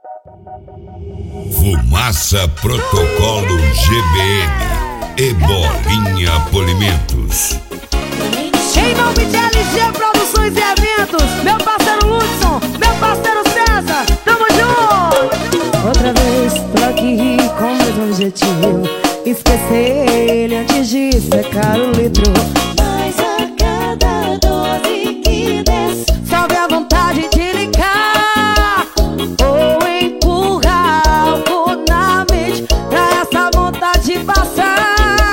Fumaça Protocolo GBN e Bolinha Polimentos. Em nome de LG Produções e Eventos, meu parceiro Hudson, meu parceiro César, tamo junto! Outra vez tô aqui com o mesmo objetivo, esquecer ele antes de secar o litro. Mas a cada dose que desce, só vem a vontade de ligar ou empurrar álcool na mente pra essa vontade passar.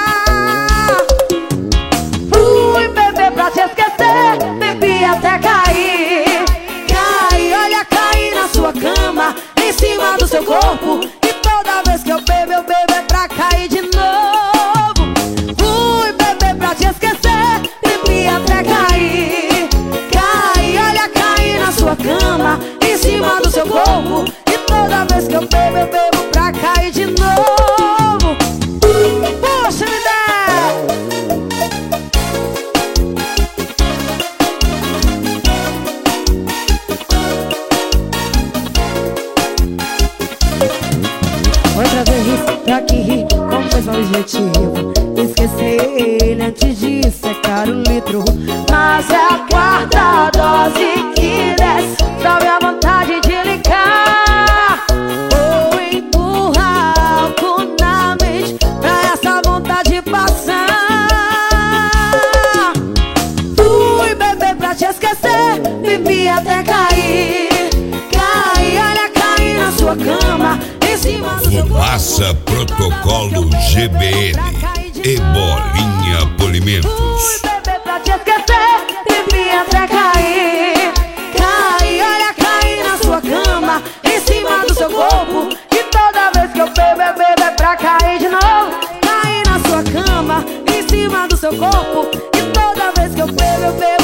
Fui beber pra te esquecer, bebi até cair. Cai, olha, cair na sua cama, em cima do seu corpo. E toda vez que eu bebo é pra cair de novo. Fui beber pra te esquecer, bebi até cair. Cai, olha, cair na sua cama, em cima do seu corpo. E toda vez que eu bebo pra cair de novo. Puxa, me dá. Outra vez tô aqui com o mesmo objetivo, esquecer ele antes de secar o litro. Mas é a quarta dose que desce, só vem a vontade de ligar ou empurrar álcool na mente pra essa vontade passar. Fui beber pra te esquecer, bebi até cair. Cai, olha, cair na sua cama, em cima do seu corpo. Fumaça Protocolo GBN e Bolinha Polimentos. Fui beber pra te esquecer, bebi até cair. Cai, olha, cair na sua cama, em cima do seu corpo. E toda vez que eu bebo é pra cair de novo. Cair na sua cama, em cima do seu corpo. E toda vez que eu bebo